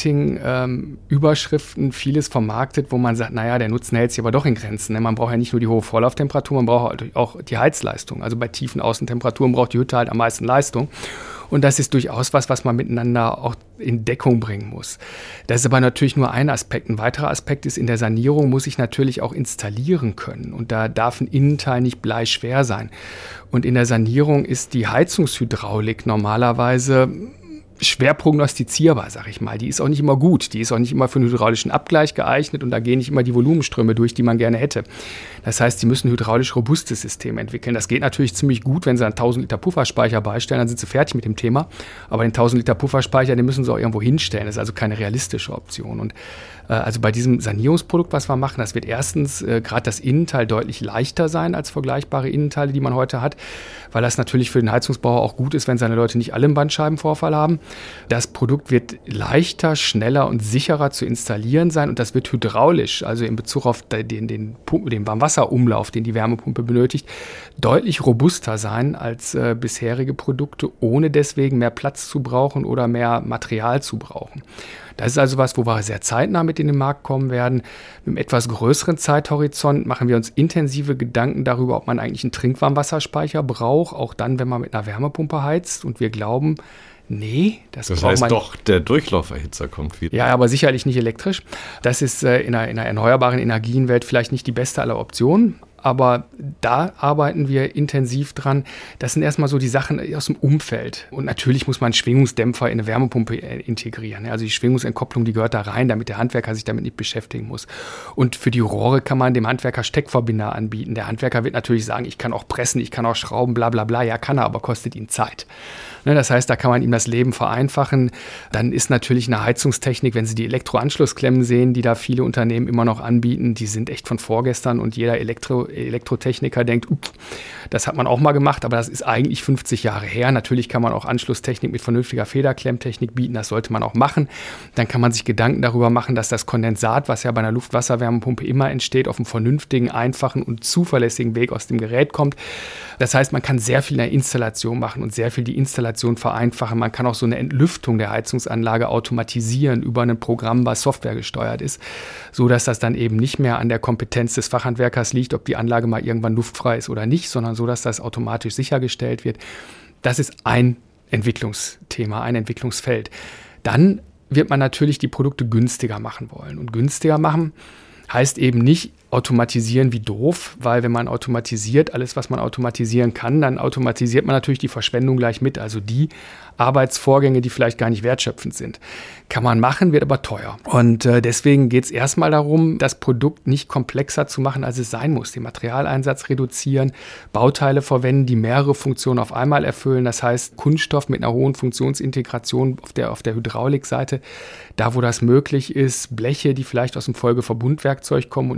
Marketing-Überschriften ähm, vieles vermarktet, wo man sagt, naja, der Nutzen hält sich aber doch in Grenzen. Ne? Man braucht ja nicht nur die hohe Vorlauftemperatur, man braucht auch die Heizleistung. Also bei tiefen Außentemperaturen braucht die Hütte halt am meisten Leistung. Und das ist durchaus was, was man miteinander auch in Deckung bringen muss. Das ist aber natürlich nur ein Aspekt. Ein weiterer Aspekt ist, in der Sanierung muss ich natürlich auch installieren können. Und da darf ein Innenteil nicht bleischwer sein. Und in der Sanierung ist die Heizungshydraulik normalerweise schwer prognostizierbar, sag ich mal. Die ist auch nicht immer gut. Die ist auch nicht immer für einen hydraulischen Abgleich geeignet und da gehen nicht immer die Volumenströme durch, die man gerne hätte. Das heißt, sie müssen ein hydraulisch robustes System entwickeln. Das geht natürlich ziemlich gut, wenn sie einen tausend Liter Pufferspeicher beistellen, dann sind sie fertig mit dem Thema. Aber den tausend Liter Pufferspeicher, den müssen sie auch irgendwo hinstellen. Das ist also keine realistische Option. Und äh, also bei diesem Sanierungsprodukt, was wir machen, das wird erstens äh, gerade das Innenteil deutlich leichter sein als vergleichbare Innenteile, die man heute hat, weil das natürlich für den Heizungsbauer auch gut ist, wenn seine Leute nicht alle einen Bandscheibenvorfall haben. Das Produkt wird leichter, schneller und sicherer zu installieren sein und das wird hydraulisch, also in Bezug auf den, den, den Warmwasserumlauf, den die Wärmepumpe benötigt, deutlich robuster sein als äh, bisherige Produkte, ohne deswegen mehr Platz zu brauchen oder mehr Material zu brauchen. Das ist also was, wo wir sehr zeitnah mit in den Markt kommen werden. Mit einem etwas größeren Zeithorizont machen wir uns intensive Gedanken darüber, ob man eigentlich einen Trinkwarmwasserspeicher braucht, auch dann, wenn man mit einer Wärmepumpe heizt. Und wir glauben, nee, das, das braucht heißt man. doch, der Durchlauferhitzer kommt wieder. Ja, aber sicherlich nicht elektrisch. Das ist äh, in, einer, in einer erneuerbaren Energienwelt vielleicht nicht die beste aller Optionen. Aber da arbeiten wir intensiv dran. Das sind erstmal so die Sachen aus dem Umfeld. Und natürlich muss man einen Schwingungsdämpfer in eine Wärmepumpe integrieren. Also die Schwingungsentkopplung, die gehört da rein, damit der Handwerker sich damit nicht beschäftigen muss. Und für die Rohre kann man dem Handwerker Steckverbinder anbieten. Der Handwerker wird natürlich sagen, ich kann auch pressen, ich kann auch schrauben, bla bla bla. Ja, kann er, aber kostet ihn Zeit. Das heißt, da kann man ihm das Leben vereinfachen. Dann ist natürlich eine Heizungstechnik, wenn Sie die Elektroanschlussklemmen sehen, die da viele Unternehmen immer noch anbieten, die sind echt von vorgestern und jeder Elektro, Elektrotechniker denkt, up, das hat man auch mal gemacht, aber das ist eigentlich fünfzig Jahre her. Natürlich kann man auch Anschlusstechnik mit vernünftiger Federklemmtechnik bieten, das sollte man auch machen. Dann kann man sich Gedanken darüber machen, dass das Kondensat, was ja bei einer Luftwasserwärmepumpe immer entsteht, auf einem vernünftigen, einfachen und zuverlässigen Weg aus dem Gerät kommt. Das heißt, man kann sehr viel in der Installation machen und sehr viel die Installation vereinfachen. Man kann auch so eine Entlüftung der Heizungsanlage automatisieren über ein Programm, was Software gesteuert ist, so dass das dann eben nicht mehr an der Kompetenz des Fachhandwerkers liegt, ob die Anlage mal irgendwann luftfrei ist oder nicht, sondern so, dass das automatisch sichergestellt wird. Das ist ein Entwicklungsthema, ein Entwicklungsfeld. Dann wird man natürlich die Produkte günstiger machen wollen. Und günstiger machen heißt eben nicht automatisieren wie doof, weil wenn man automatisiert, alles, was man automatisieren kann, dann automatisiert man natürlich die Verschwendung gleich mit, also die Arbeitsvorgänge, die vielleicht gar nicht wertschöpfend sind. Kann man machen, wird aber teuer. Und äh, deswegen geht es erstmal darum, das Produkt nicht komplexer zu machen, als es sein muss. Den Materialeinsatz reduzieren, Bauteile verwenden, die mehrere Funktionen auf einmal erfüllen. Das heißt, Kunststoff mit einer hohen Funktionsintegration auf der, auf der Hydraulikseite. Da, wo das möglich ist, Bleche, die vielleicht aus dem Folgeverbundwerkzeug kommen und nicht einfach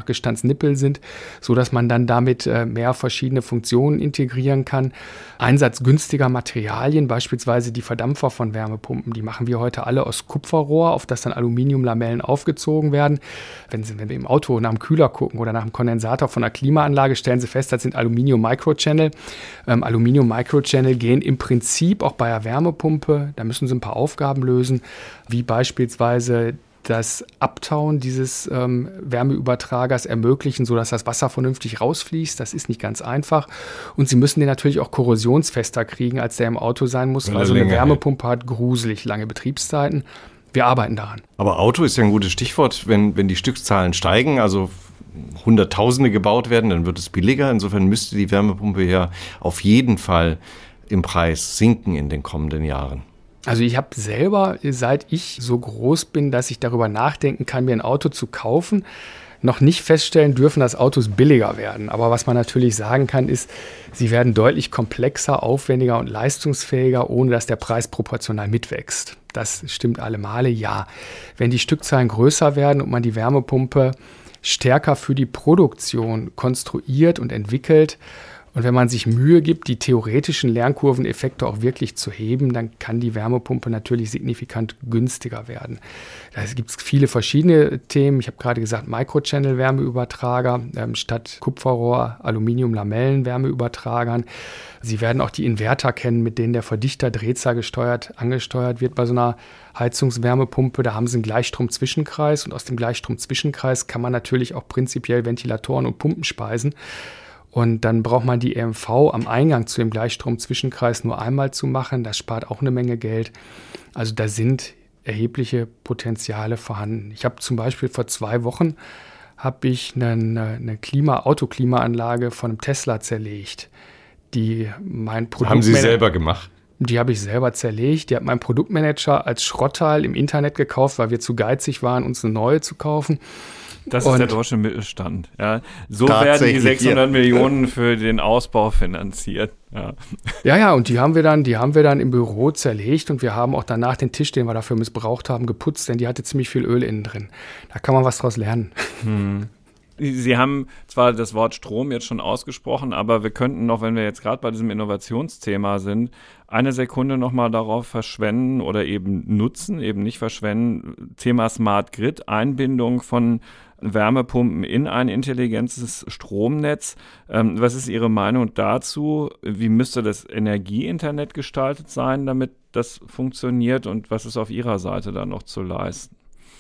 Nachgestandsnippel sind, sodass man dann damit äh, mehr verschiedene Funktionen integrieren kann. Einsatz günstiger Materialien, beispielsweise die Verdampfer von Wärmepumpen, die machen wir heute alle aus Kupferrohr, auf das dann Aluminiumlamellen aufgezogen werden. Wenn Sie, wenn wir im Auto nach dem Kühler gucken oder nach dem Kondensator von einer Klimaanlage, stellen Sie fest, das sind Aluminium-Microchannel. Ähm, Aluminium-Microchannel gehen im Prinzip auch bei einer Wärmepumpe, da müssen Sie ein paar Aufgaben lösen, wie beispielsweise das Abtauen dieses ähm, Wärmeübertragers ermöglichen, sodass das Wasser vernünftig rausfließt. Das ist nicht ganz einfach. Und Sie müssen den natürlich auch korrosionsfester kriegen, als der im Auto sein muss, weil so eine Wärmepumpe hat gruselig lange Betriebszeiten. Wir arbeiten daran. Aber Auto ist ja ein gutes Stichwort, wenn, wenn die Stückzahlen steigen, also Hunderttausende gebaut werden, dann wird es billiger. Insofern müsste die Wärmepumpe ja auf jeden Fall im Preis sinken in den kommenden Jahren. Also ich habe selber, seit ich so groß bin, dass ich darüber nachdenken kann, mir ein Auto zu kaufen, noch nicht feststellen dürfen, dass Autos billiger werden. Aber was man natürlich sagen kann, ist, sie werden deutlich komplexer, aufwendiger und leistungsfähiger, ohne dass der Preis proportional mitwächst. Das stimmt alle Male, ja. Wenn die Stückzahlen größer werden und man die Wärmepumpe stärker für die Produktion konstruiert und entwickelt, und wenn man sich Mühe gibt, die theoretischen Lernkurveneffekte auch wirklich zu heben, dann kann die Wärmepumpe natürlich signifikant günstiger werden. Da gibt es viele verschiedene Themen. Ich habe gerade gesagt, Microchannel-Wärmeübertrager ähm, statt Kupferrohr, Aluminium-Lamellen-Wärmeübertragern. Sie werden auch die Inverter kennen, mit denen der Verdichter drehzahlgesteuert angesteuert wird bei so einer Heizungswärmepumpe. Da haben Sie einen Gleichstrom-Zwischenkreis und aus dem Gleichstrom-Zwischenkreis kann man natürlich auch prinzipiell Ventilatoren und Pumpen speisen. Und dann braucht man die E M V am Eingang zu dem Gleichstrom-Zwischenkreis nur einmal zu machen. Das spart auch eine Menge Geld. Also da sind erhebliche Potenziale vorhanden. Ich habe zum Beispiel vor zwei Wochen habe ich eine, eine Klima, Autoklimaanlage von einem Tesla zerlegt. Die mein Produkt haben Sie selber gemacht? Die habe ich selber zerlegt. Die hat mein Produktmanager als Schrottteil im Internet gekauft, weil wir zu geizig waren, uns eine neue zu kaufen. Das ist und der deutsche Mittelstand. Ja. So werden die sechshundert ja. Millionen für den Ausbau finanziert. Ja. ja, ja, und die haben wir dann, die haben wir dann im Büro zerlegt und wir haben auch danach den Tisch, den wir dafür missbraucht haben, geputzt, denn die hatte ziemlich viel Öl innen drin. Da kann man was draus lernen. Hm. Sie haben zwar das Wort Strom jetzt schon ausgesprochen, aber wir könnten noch, wenn wir jetzt gerade bei diesem Innovationsthema sind, eine Sekunde nochmal darauf verschwenden oder eben nutzen, eben nicht verschwenden, Thema Smart Grid, Einbindung von Wärmepumpen in ein intelligentes Stromnetz. Ähm, was ist Ihre Meinung dazu? Wie müsste das Energieinternet gestaltet sein, damit das funktioniert? Und was ist auf Ihrer Seite da noch zu leisten?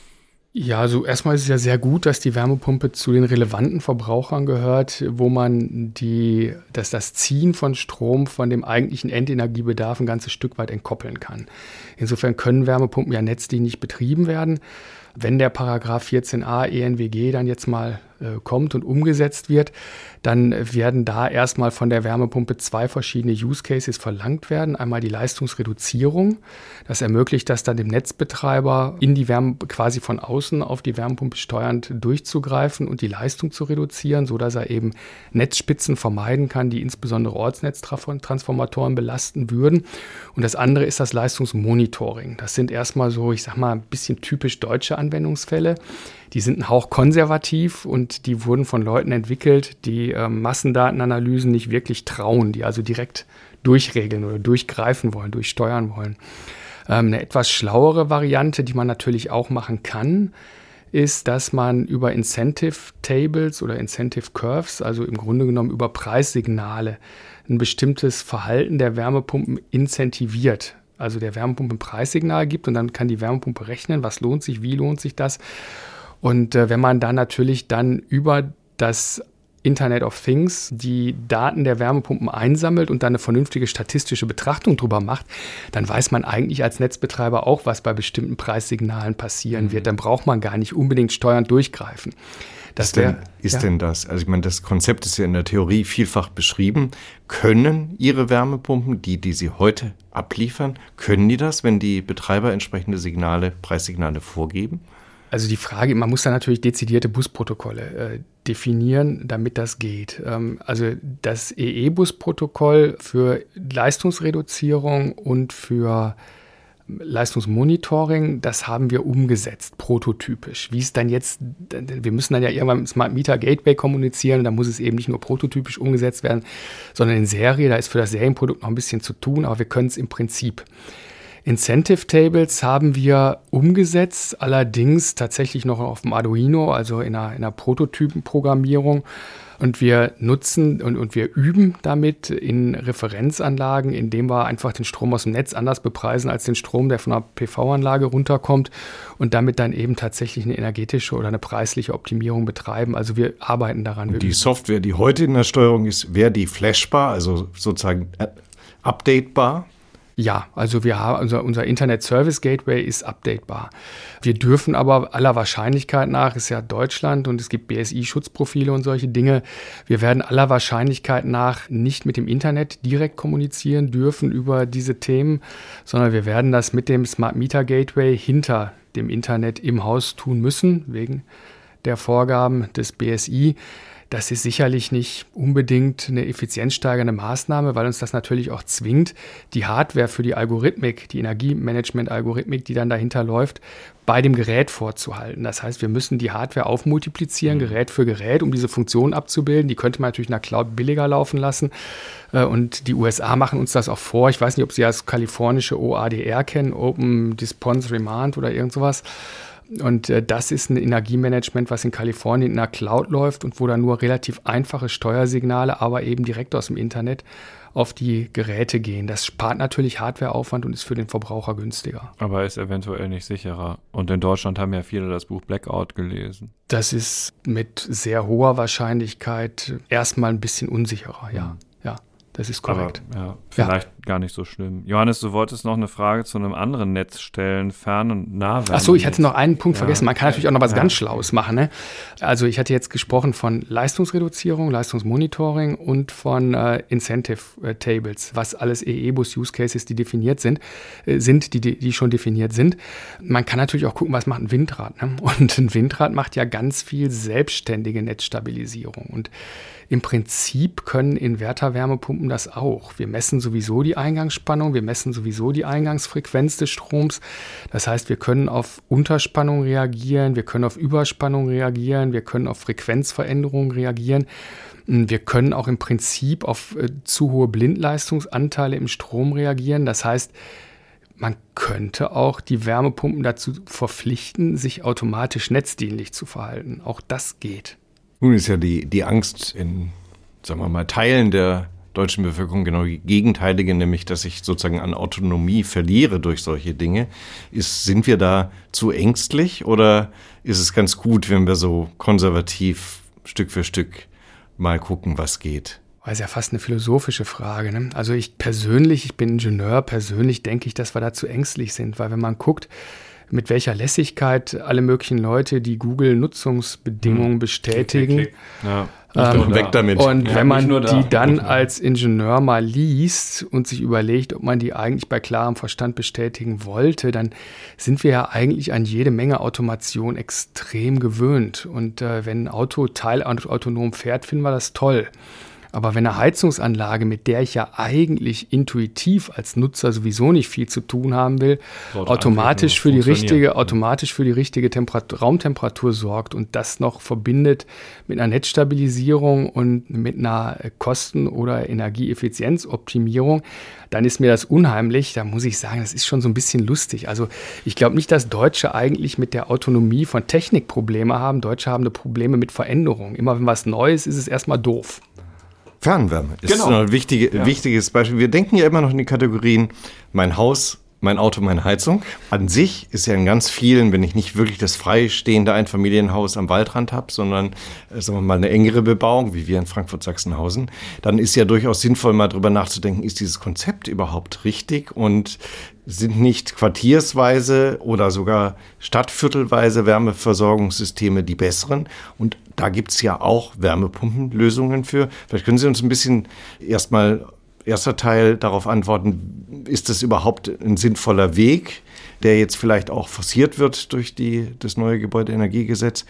Ja, also erstmal ist es ja sehr gut, dass die Wärmepumpe zu den relevanten Verbrauchern gehört, wo man die, dass das Ziehen von Strom von dem eigentlichen Endenergiebedarf ein ganzes Stück weit entkoppeln kann. Insofern können Wärmepumpen ja netzdienlich betrieben werden. Wenn der Paragraph vierzehn a E N W G dann jetzt mal äh, kommt und umgesetzt wird, dann werden da erstmal von der Wärmepumpe zwei verschiedene Use Cases verlangt werden. Einmal die Leistungsreduzierung. Das ermöglicht das dann dem Netzbetreiber in die Wärme quasi von außen auf die Wärmepumpe steuernd durchzugreifen und die Leistung zu reduzieren, sodass er eben Netzspitzen vermeiden kann, die insbesondere Ortsnetztransformatoren belasten würden. Und das andere ist das Leistungsmonitoring. Das sind erstmal so, ich sag mal, ein bisschen typisch deutsche Anwendungsfälle. Die sind ein Hauch konservativ und die wurden von Leuten entwickelt, die äh, Massendatenanalysen nicht wirklich trauen, die also direkt durchregeln oder durchgreifen wollen, durchsteuern wollen. Ähm, eine etwas schlauere Variante, die man natürlich auch machen kann, ist, dass man über Incentive Tables oder Incentive Curves, also im Grunde genommen über Preissignale, ein bestimmtes Verhalten der Wärmepumpen incentiviert. Also der Wärmepumpe ein Preissignal gibt und dann kann die Wärmepumpe rechnen, was lohnt sich, wie lohnt sich das. Und äh, wenn man dann natürlich dann über das Internet of Things die Daten der Wärmepumpen einsammelt und dann eine vernünftige statistische Betrachtung drüber macht, dann weiß man eigentlich als Netzbetreiber auch, was bei bestimmten Preissignalen passieren mhm. wird. Dann braucht man gar nicht unbedingt steuernd durchgreifen. Das ist denn, wär, ist ja. denn das? Also ich meine, das Konzept ist ja in der Theorie vielfach beschrieben. Können Ihre Wärmepumpen, die, die Sie heute abliefern, können die das, wenn die Betreiber entsprechende Signale, Preissignale vorgeben? Also die Frage, man muss da natürlich dezidierte Busprotokolle äh, definieren, damit das geht. Ähm, also das E E-Bus-Protokoll für Leistungsreduzierung und für Leistungsmonitoring, das haben wir umgesetzt, prototypisch. Wie es dann jetzt, wir müssen dann ja irgendwann mit Smart Meter Gateway kommunizieren, da muss es eben nicht nur prototypisch umgesetzt werden, sondern in Serie, da ist für das Serienprodukt noch ein bisschen zu tun, aber wir können es im Prinzip. Incentive Tables haben wir umgesetzt, allerdings tatsächlich noch auf dem Arduino, also in einer, in einer Prototypenprogrammierung. Und wir nutzen und, und wir üben damit in Referenzanlagen, indem wir einfach den Strom aus dem Netz anders bepreisen als den Strom, der von einer P V-Anlage runterkommt und damit dann eben tatsächlich eine energetische oder eine preisliche Optimierung betreiben. Also wir arbeiten daran. Und die Software, die heute in der Steuerung ist, wäre die flashbar, also sozusagen updatebar? Ja, also wir haben unser, unser Internet Service Gateway ist updatebar. Wir dürfen aber aller Wahrscheinlichkeit nach, ist ja Deutschland und es gibt B S I-Schutzprofile und solche Dinge, wir werden aller Wahrscheinlichkeit nach nicht mit dem Internet direkt kommunizieren dürfen über diese Themen, sondern wir werden das mit dem Smart Meter Gateway hinter dem Internet im Haus tun müssen, wegen der Vorgaben des B S I. Das ist sicherlich nicht unbedingt eine effizienzsteigernde Maßnahme, weil uns das natürlich auch zwingt, die Hardware für die Algorithmik, die Energiemanagement-Algorithmik, die dann dahinter läuft, bei dem Gerät vorzuhalten. Das heißt, wir müssen die Hardware aufmultiplizieren, Gerät für Gerät, um diese Funktion abzubilden. Die könnte man natürlich in der Cloud billiger laufen lassen. Und die U S A machen uns das auch vor. Ich weiß nicht, ob Sie das kalifornische O A D R kennen, Open Response Demand oder irgend sowas. Und äh, das ist ein Energiemanagement, was in Kalifornien in der Cloud läuft und wo dann nur relativ einfache Steuersignale, aber eben direkt aus dem Internet auf die Geräte gehen. Das spart natürlich Hardwareaufwand und ist für den Verbraucher günstiger. Aber ist eventuell nicht sicherer. Und in Deutschland haben ja viele das Buch Blackout gelesen. Das ist mit sehr hoher Wahrscheinlichkeit erstmal ein bisschen unsicherer, ja. Mhm. Ja. Das ist korrekt. Aber, ja, vielleicht ja. gar nicht so schlimm. Johannes, du wolltest noch eine Frage zu einem anderen Netz stellen, Fern- und Nahwärme. Ach so, ich hatte noch einen Punkt ja. vergessen. Man kann natürlich auch noch was ja. ganz Schlaues machen. Ne? Also ich hatte jetzt gesprochen von Leistungsreduzierung, Leistungsmonitoring und von äh, Incentive äh, Tables, was alles E E-Bus-Use-Cases, die definiert sind, äh, sind die, die schon definiert sind. Man kann natürlich auch gucken, was macht ein Windrad. Ne? Und ein Windrad macht ja ganz viel selbstständige Netzstabilisierung. Und im Prinzip können Inverter-Wärmepumpen das auch. Wir messen sowieso die Eingangsspannung, wir messen sowieso die Eingangsfrequenz des Stroms. Das heißt, wir können auf Unterspannung reagieren, wir können auf Überspannung reagieren, wir können auf Frequenzveränderungen reagieren. Wir können auch im Prinzip auf äh, zu hohe Blindleistungsanteile im Strom reagieren. Das heißt, man könnte auch die Wärmepumpen dazu verpflichten, sich automatisch netzdienlich zu verhalten. Auch das geht. Nun ist ja die, die Angst in, sagen wir mal, Teilen der deutschen Bevölkerung genau die gegenteilige, nämlich, dass ich sozusagen an Autonomie verliere durch solche Dinge. Ist, sind wir da zu ängstlich oder ist es ganz gut, wenn wir so konservativ Stück für Stück mal gucken, was geht? Das ist ja fast eine philosophische Frage. Ne? Also ich persönlich, ich bin Ingenieur, persönlich denke ich, dass wir da zu ängstlich sind, weil wenn man guckt, mit welcher Lässigkeit alle möglichen Leute die Google-Nutzungsbedingungen hm. bestätigen. Klick, klick. Ja. Ähm, weg damit. Und ja, wenn man da. die dann als Ingenieur mal liest und sich überlegt, ob man die eigentlich bei klarem Verstand bestätigen wollte, dann sind wir ja eigentlich an jede Menge Automation extrem gewöhnt. Und äh, wenn ein Auto teilautonom fährt, finden wir das toll. Aber wenn eine Heizungsanlage, mit der ich ja eigentlich intuitiv als Nutzer sowieso nicht viel zu tun haben will, automatisch für die richtige, automatisch für die richtige Temperatur, Raumtemperatur sorgt und das noch verbindet mit einer Netzstabilisierung und mit einer Kosten- oder Energieeffizienzoptimierung, dann ist mir das unheimlich. Da muss ich sagen, das ist schon so ein bisschen lustig. Also ich glaube nicht, dass Deutsche eigentlich mit der Autonomie von Technik Probleme haben. Deutsche haben Probleme mit Veränderung. Immer wenn was Neues ist, ist es erstmal doof. Fernwärme ist genau. ein wichtige, ja. wichtiges Beispiel. Wir denken ja immer noch in die Kategorien mein Haus, mein Auto, meine Heizung. An sich ist ja in ganz vielen, wenn ich nicht wirklich das freistehende Einfamilienhaus am Waldrand habe, sondern äh, sagen wir mal eine engere Bebauung, wie wir in Frankfurt-Sachsenhausen, dann ist ja durchaus sinnvoll, mal drüber nachzudenken, ist dieses Konzept überhaupt richtig und sind nicht quartiersweise oder sogar stadtviertelweise Wärmeversorgungssysteme die besseren? Und da gibt es ja auch Wärmepumpenlösungen für. Vielleicht können Sie uns ein bisschen erstmal, erster Teil darauf antworten, ist das überhaupt ein sinnvoller Weg, der jetzt vielleicht auch forciert wird durch die, das neue Gebäudeenergiegesetz?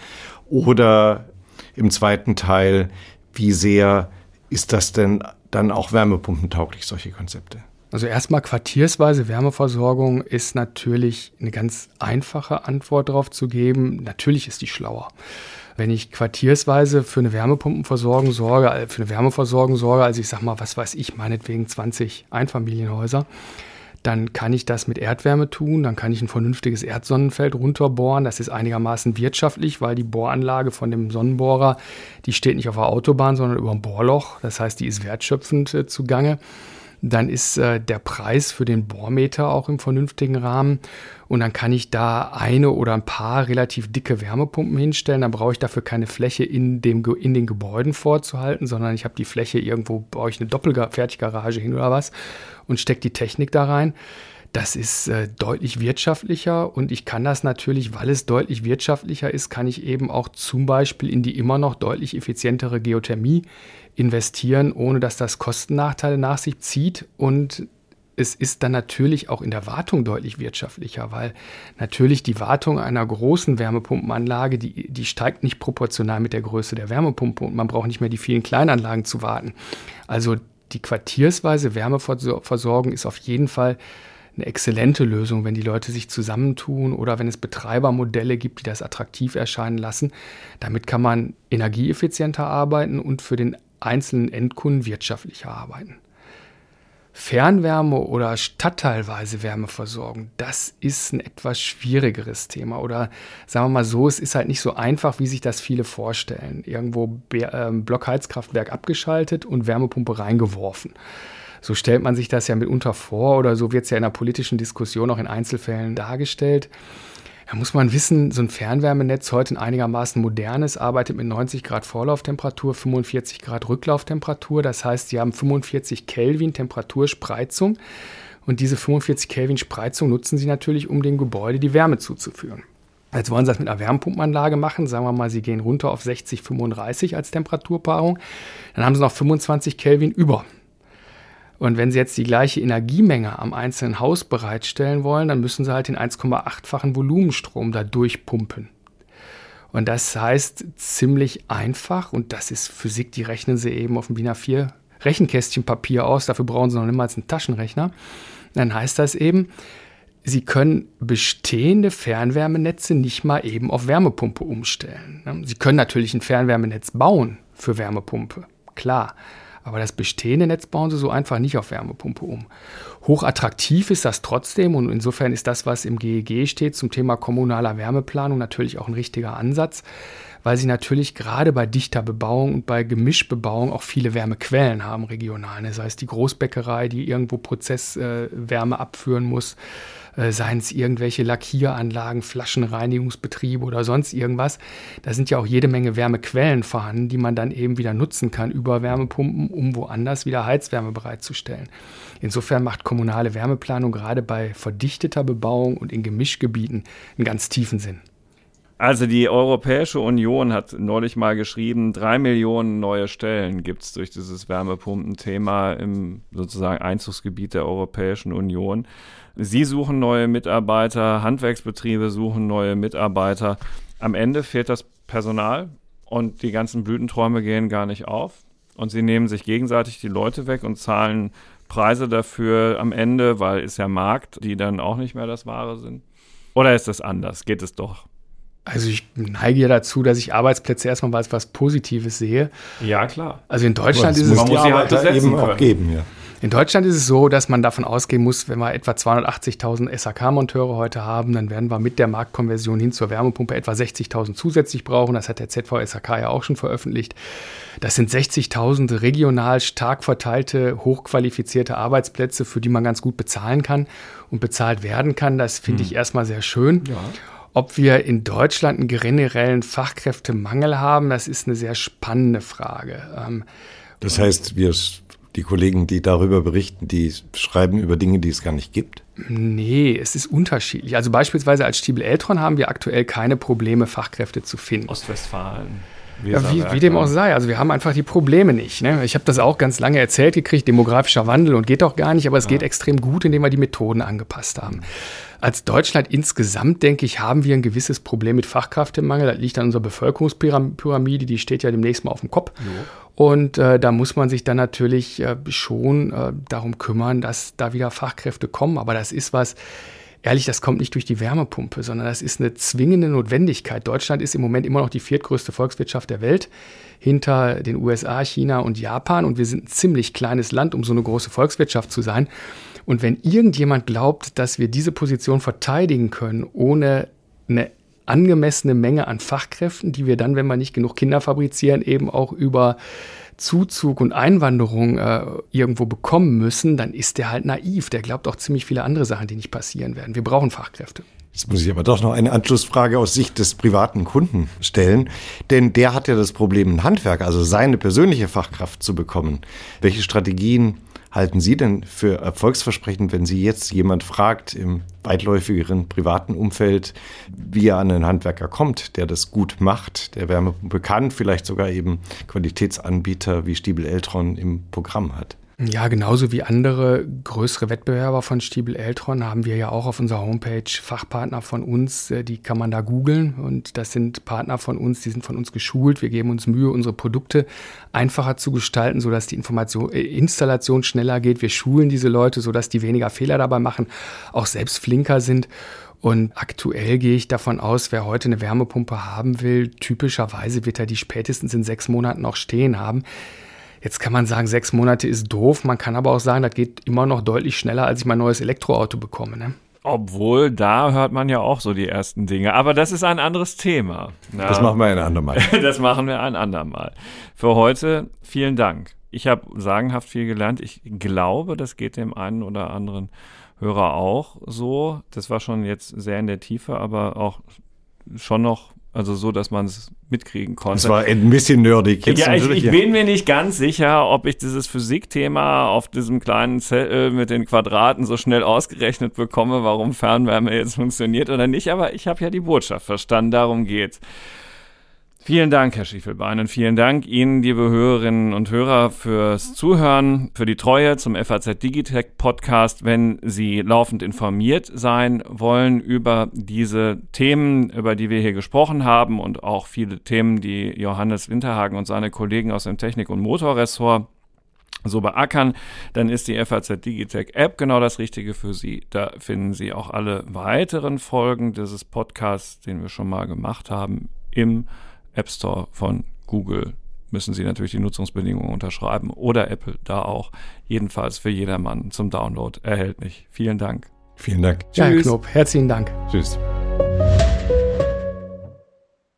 Oder im zweiten Teil, wie sehr ist das denn dann auch wärmepumpentauglich, solche Konzepte? Also erstmal quartiersweise Wärmeversorgung ist natürlich eine ganz einfache Antwort darauf zu geben. Natürlich ist die schlauer. Wenn ich quartiersweise für eine Wärmepumpenversorgung sorge, für eine Wärmeversorgung sorge, also ich sag mal, was weiß ich, meinetwegen zwanzig Einfamilienhäuser, dann kann ich das mit Erdwärme tun, dann kann ich ein vernünftiges Erdsonnenfeld runterbohren. Das ist einigermaßen wirtschaftlich, weil die Bohranlage von dem Sonnenbohrer, die steht nicht auf der Autobahn, sondern über ein Bohrloch. Das heißt, die ist wertschöpfend äh, zugange. Dann ist äh, der Preis für den Bohrmeter auch im vernünftigen Rahmen. Und dann kann ich da eine oder ein paar relativ dicke Wärmepumpen hinstellen. Dann brauche ich dafür keine Fläche in, dem, in den Gebäuden vorzuhalten, sondern ich habe die Fläche irgendwo, baue ich eine Doppelfertiggarage hin oder was und stecke die Technik da rein. Das ist äh, deutlich wirtschaftlicher und ich kann das natürlich, weil es deutlich wirtschaftlicher ist, kann ich eben auch zum Beispiel in die immer noch deutlich effizientere Geothermie investieren, ohne dass das Kostennachteile nach sich zieht. Und es ist dann natürlich auch in der Wartung deutlich wirtschaftlicher, weil natürlich die Wartung einer großen Wärmepumpenanlage, die, die steigt nicht proportional mit der Größe der Wärmepumpe und man braucht nicht mehr die vielen Kleinanlagen zu warten. Also die quartiersweise Wärmeversorgung ist auf jeden Fall eine exzellente Lösung, wenn die Leute sich zusammentun oder wenn es Betreibermodelle gibt, die das attraktiv erscheinen lassen. Damit kann man energieeffizienter arbeiten und für den einzelnen Endkunden wirtschaftlicher arbeiten. Fernwärme oder stadtteilweise Wärmeversorgung, das ist ein etwas schwierigeres Thema. Oder sagen wir mal so, es ist halt nicht so einfach, wie sich das viele vorstellen. Irgendwo Be- äh, Blockheizkraftwerk abgeschaltet und Wärmepumpe reingeworfen. So stellt man sich das ja mitunter vor oder so wird es ja in der politischen Diskussion auch in Einzelfällen dargestellt. Da muss man wissen, so ein Fernwärmenetz, heute ein einigermaßen modernes, arbeitet mit neunzig Grad Vorlauftemperatur, fünfundvierzig Grad Rücklauftemperatur. Das heißt, sie haben fünfundvierzig Kelvin Temperaturspreizung und diese fünfundvierzig Kelvin Spreizung nutzen sie natürlich, um dem Gebäude die Wärme zuzuführen. Jetzt wollen sie das mit einer Wärmepumpenanlage machen. Sagen wir mal, sie gehen runter auf sechzig, fünfunddreißig als Temperaturpaarung. Dann haben sie noch fünfundzwanzig Kelvin über. Und wenn Sie jetzt die gleiche Energiemenge am einzelnen Haus bereitstellen wollen, dann müssen Sie halt den eins Komma acht-fachen Volumenstrom da durchpumpen. Und das heißt ziemlich einfach, und das ist Physik, die rechnen Sie eben auf dem DIN A vier Rechenkästchen Papier aus, dafür brauchen Sie noch niemals einen Taschenrechner. Dann heißt das eben, Sie können bestehende Fernwärmenetze nicht mal eben auf Wärmepumpe umstellen. Sie können natürlich ein Fernwärmenetz bauen für Wärmepumpe, klar. Aber das bestehende Netz bauen sie so einfach nicht auf Wärmepumpe um. Hochattraktiv ist das trotzdem und insofern ist das, was im G E G steht zum Thema kommunaler Wärmeplanung, natürlich auch ein richtiger Ansatz, weil sie natürlich gerade bei dichter Bebauung und bei Gemischbebauung auch viele Wärmequellen haben regional. Das heißt, die Großbäckerei, die irgendwo Prozesswärme äh, abführen muss, äh, seien es irgendwelche Lackieranlagen, Flaschenreinigungsbetriebe oder sonst irgendwas. Da sind ja auch jede Menge Wärmequellen vorhanden, die man dann eben wieder nutzen kann über Wärmepumpen, um woanders wieder Heizwärme bereitzustellen. Insofern macht kommunale Wärmeplanung gerade bei verdichteter Bebauung und in Gemischgebieten einen ganz tiefen Sinn. Also die Europäische Union hat neulich mal geschrieben, drei Millionen neue Stellen gibt es durch dieses Wärmepumpenthema im sozusagen Einzugsgebiet der Europäischen Union. Sie suchen neue Mitarbeiter, Handwerksbetriebe suchen neue Mitarbeiter. Am Ende fehlt das Personal und die ganzen Blütenträume gehen gar nicht auf. Und sie nehmen sich gegenseitig die Leute weg und zahlen Preise dafür am Ende, weil es ja Markt, die dann auch nicht mehr das Wahre sind. Oder ist das anders? Geht es doch? Also ich neige ja dazu, dass ich Arbeitsplätze erstmal als was Positives sehe. Ja, klar. Also in Deutschland ist es... Man muss die Arbeiter eben auch geben, ja. In Deutschland ist es so, dass man davon ausgehen muss, wenn wir etwa zweihundertachtzigtausend S H K-Monteure heute haben, dann werden wir mit der Marktkonversion hin zur Wärmepumpe etwa sechzigtausend zusätzlich brauchen. Das hat der Z V S H K ja auch schon veröffentlicht. Das sind sechzigtausend regional stark verteilte, hochqualifizierte Arbeitsplätze, für die man ganz gut bezahlen kann und bezahlt werden kann. Das finde hm. ich erstmal sehr schön. Ja. Ob wir in Deutschland einen generellen Fachkräftemangel haben, das ist eine sehr spannende Frage. Das heißt, wir, die Kollegen, die darüber berichten, die schreiben über Dinge, die es gar nicht gibt? Nee, es ist unterschiedlich. Also beispielsweise als Stiebel Eltron haben wir aktuell keine Probleme, Fachkräfte zu finden. Ostwestfalen. Ja, wie, wie dem auch sei. Also wir haben einfach die Probleme nicht. Ne? Ich habe das auch ganz lange erzählt gekriegt, demografischer Wandel und geht doch gar nicht, aber es ja. geht extrem gut, indem wir die Methoden angepasst haben. Als Deutschland insgesamt, denke ich, haben wir ein gewisses Problem mit Fachkräftemangel. Das liegt an unserer Bevölkerungspyramide, die steht ja demnächst mal auf dem Kopf. Jo. Und äh, da muss man sich dann natürlich äh, schon äh, darum kümmern, dass da wieder Fachkräfte kommen. Aber das ist was, ehrlich, das kommt nicht durch die Wärmepumpe, sondern das ist eine zwingende Notwendigkeit. Deutschland ist im Moment immer noch die viertgrößte Volkswirtschaft der Welt, hinter den U S A, China und Japan. Und wir sind ein ziemlich kleines Land, um so eine große Volkswirtschaft zu sein. Und wenn irgendjemand glaubt, dass wir diese Position verteidigen können, ohne eine angemessene Menge an Fachkräften, die wir dann, wenn wir nicht genug Kinder fabrizieren, eben auch über Zuzug und Einwanderung äh, irgendwo bekommen müssen, dann ist der halt naiv. Der glaubt auch ziemlich viele andere Sachen, die nicht passieren werden. Wir brauchen Fachkräfte. Jetzt muss ich aber doch noch eine Anschlussfrage aus Sicht des privaten Kunden stellen. Denn der hat ja das Problem, ein Handwerk, also seine persönliche Fachkraft zu bekommen. Welche Strategien halten Sie denn für erfolgsversprechend, wenn Sie jetzt jemand fragt im weitläufigeren privaten Umfeld, wie er an einen Handwerker kommt, der das gut macht, der Wärmepumpe kann, vielleicht sogar eben Qualitätsanbieter wie Stiebel Eltron im Programm hat? Ja, genauso wie andere größere Wettbewerber von Stiebel Eltron haben wir ja auch auf unserer Homepage Fachpartner von uns, die kann man da googeln und das sind Partner von uns, die sind von uns geschult. Wir geben uns Mühe, unsere Produkte einfacher zu gestalten, sodass die Information, äh, Installation schneller geht. Wir schulen diese Leute, sodass die weniger Fehler dabei machen, auch selbst flinker sind. Und aktuell gehe ich davon aus, wer heute eine Wärmepumpe haben will, typischerweise wird er die spätestens in sechs Monaten auch stehen haben. Jetzt kann man sagen, sechs Monate ist doof. Man kann aber auch sagen, das geht immer noch deutlich schneller, als ich mein neues Elektroauto bekomme. Ne? Obwohl, da hört man ja auch so die ersten Dinge. Aber das ist ein anderes Thema. Ja. Das machen wir ein andermal. Das machen wir ein andermal. Für heute vielen Dank. Ich habe sagenhaft viel gelernt. Ich glaube, das geht dem einen oder anderen Hörer auch so. Das war schon jetzt sehr in der Tiefe, aber auch schon noch, also so, dass man es mitkriegen konnte. Das war ein bisschen nerdig. Jetzt ja, ich, ich bin mir nicht ganz sicher, ob ich dieses Physikthema auf diesem kleinen Zettel mit den Quadraten so schnell ausgerechnet bekomme, warum Fernwärme jetzt funktioniert oder nicht. Aber ich habe ja die Botschaft verstanden, darum geht's. Vielen Dank, Herr Schiefelbein, und vielen Dank Ihnen, liebe Hörerinnen und Hörer, fürs Zuhören, für die Treue zum F A Z Digitech Podcast. Wenn Sie laufend informiert sein wollen über diese Themen, über die wir hier gesprochen haben und auch viele Themen, die Johannes Winterhagen und seine Kollegen aus dem Technik- und Motorressort so beackern, dann ist die F A Z Digitech App genau das Richtige für Sie. Da finden Sie auch alle weiteren Folgen dieses Podcasts, den wir schon mal gemacht haben, im App Store von Google. Müssen Sie natürlich die Nutzungsbedingungen unterschreiben oder Apple da auch. Jedenfalls für jedermann zum Download erhältlich. Vielen Dank. Vielen Dank. Ja, Herr Knob, herzlichen Dank. Tschüss.